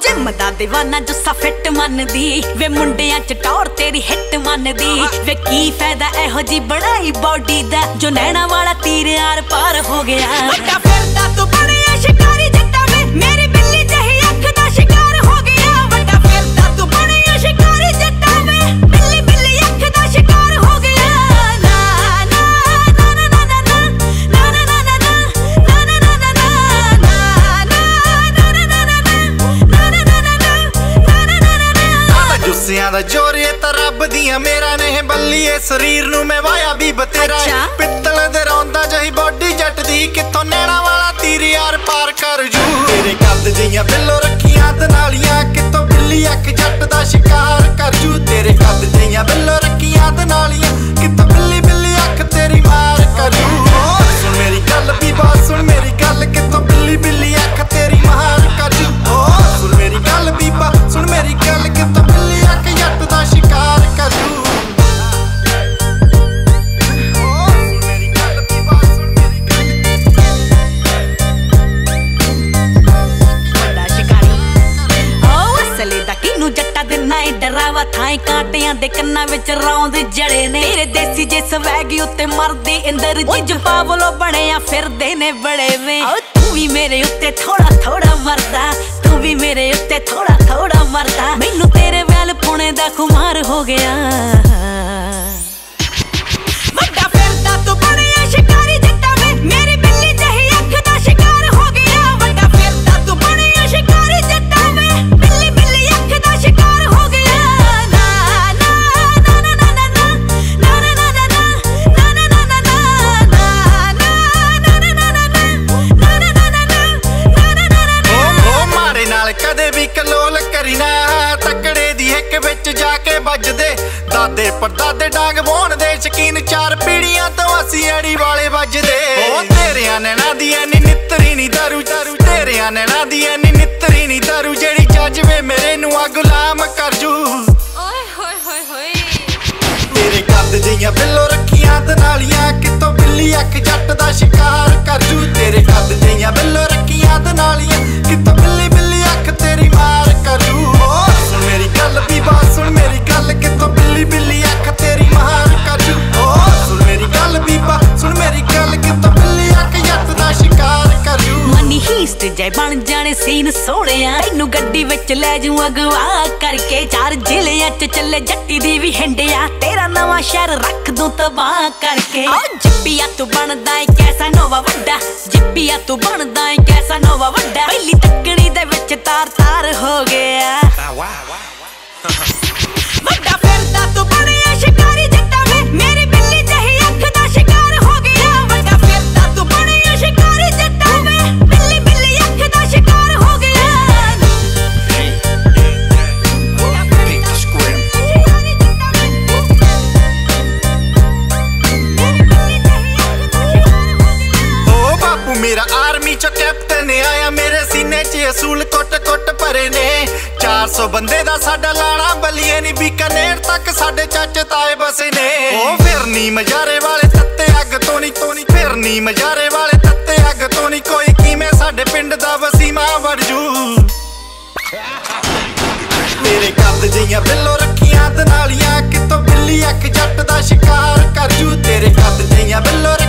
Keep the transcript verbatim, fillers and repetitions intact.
Gym दा दीवाना जुस्सा fit मनदी वे मुंडियां च टौर तेरी हिट मनदी वे की फायदा एहो जी बनाई बॉडी दा जो नैना वाला तीर आर पार हो गया। वड्डा फिरदा तू बनिया शिकारी जट्टा वे मेरी बिल्ली जही अख दा शिकार हो गया। वड्डा फिरदा तू बनिया शिकारी जट्टा वे बिल्ली बिल्ली अख दा शिकार हो गया। ना ना ना ना ना ना ना ना ना ना ना ना ना ना ना जुस्सियां दा जोर ये तां रब दियां मेरा ने बल्लीए शरीर नूं मैं वाया भी बतेरा पित्तल दे रौंदा जही बॉडी जट दी कित्थों नैना वाला तीर यार पार कर जू। तेरे कद जियां बिल्लो रखियां दनालियां कित्थों बिल्ली अख जट दा शिकार कर जू। तेरे कद जियां बिल्लो रखियां दनालियां कित्थों बिल्ली बिल्ली अख तेरी मार कर जू। सुन मेरी गल भी बात सुन मेरी गल कित्थों बिल्ली बिल्ली अख तेरी मार कर जू। सुन मेरी गल भी बात सुन मेरी गल कित्थों बिल्ली अख जट दा शिकार कर जू। जट्टा दिना डरावा थाई कांटियां दे कन्ना विच रौंद जड़े ने तेरे देसी जे स्वैग उत्ते मरदे इंदर जिज पावलो बणिया फिरदे ने बड़े वे। तू भी मेरे उत्ते थोड़ा थोड़ा मरदा तू भी मेरे उत्ते थोड़ा थोड़ा मरदा मैनू तेरे वैल पुणे दा खुमार हो गया। वड्डा फिरदा तू बणिया शिकारी जट्टा वे मेरी बिल्ली जही अख दा शिकार हो गया। वड्डा फिरदा तू बणिया शिकारी जट्टा वे बिल्ली बिल्ली अख दा शिकार हो गया। ना ना ना ना ना ना ना ना ना ना ना ना ना ना ना ना ना ना ओ मारे नाल कदे भी कलोल करी ना तकड़े दी हिक विच जाके बजदे दादे परदादे डांग बोण दे शकीन चार पीढ़ियां तो असी अड़ी वाले बजदे। ओ तेरियां नैना दी नी नितरी नी दारू दारू तेरियां नैना दी नी नितरी नी दारू जेड़ी जजवे मेरे नू गुलाम कर जू। ओए होए होए होए तेरे कद जियां बिल्लो रखियां दनालियां कित्थों बिल्ली अख जट दा शिकार कर जू। तेरे कद जियां बिल्लो रखियां दनालियां कित्थों बिल्ली बिल्ली अख तेरी मार कर जू। सुन मेरी गल भी बात सुन मेरी गल कित्थों बिल्ली बिल्ली अख तेरी मार कर जू। सुन मेरी गल भी बात सुन मेरी गल कित्थों बिल्ली अख जट दा शिकार कर जू। मनी हीस्ट जै बन जाने सीन सोहणिया तैनू गड्डी विच लै जू अगवा करके चार जिलियां च चले जट्टी दी भी हिंडिया तेरा नवां शहर रख दूं तबाह करके। जिप्पिया तू बनदा ऐ कैसा नोवा वड्डा जिप्पिया तू बनदा ऐ कैसा नोवा वड्डा पहली तकड़ी दे विच तार तार हो गया। वड्डा फिरदा तू बनिया शिकारी जट्टा वे मेरी बिल्ली जही अख दा शिकार हो गया। वड्डा फिरदा तू बनिया शिकारी जट्टा वे बिल्ली बिल्ली अख दा शिकार हो गया। ओ बापू मेरा आर्मी चो कैप्टन आया मेरे सीने च असूल कुट कुट भरे ने चार सौ बंदे दा साडा लाना बलिए नी बीकानेर तक साडे चाचे ताए बसे ने। ओ फिरनी मजारे वाले तत्ते अग तो नी तो नी फिरनी मजारे वाले तत्ते अग तो नी कोई किवें साडे पिंड दा वसीमा वड़ जू। तेरे कद जियां बिल्लो रखियां दनालियां कित्थों बिल्ली अख जट दा शिकार कर जू। तेरे कद जियां बिल्लो